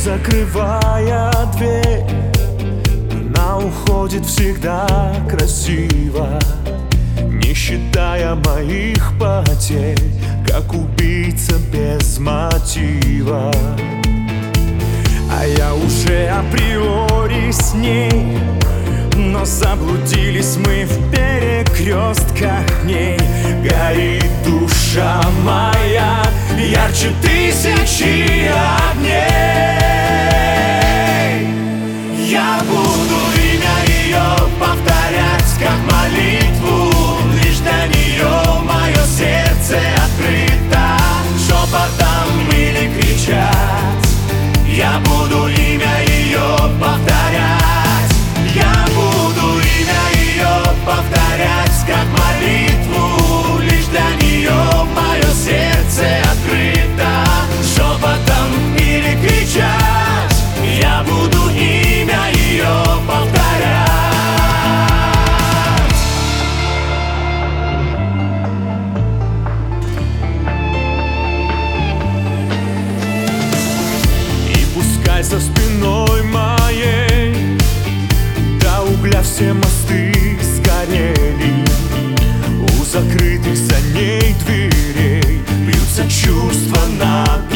закрывая дверь, она уходит всегда красиво, не считая моих потерь, как убийца без мотива. А я уже априори с ней, но заблудились мы в перекрестках дней. Горит душа моя ярче тысячи огней. Я буду имя ее повторять как молитву, лишь для нее мое сердце открыто, шепотом или кричать. Я буду имя ее повторять. Я буду имя ее повторять как молитву, лишь для нее мое сердце открыто, шепотом или кричать. Я буду имя ее повторять. И пускай за спиной моей до угля все мосты сгорели, у закрытых за ней дверей бьются чувства на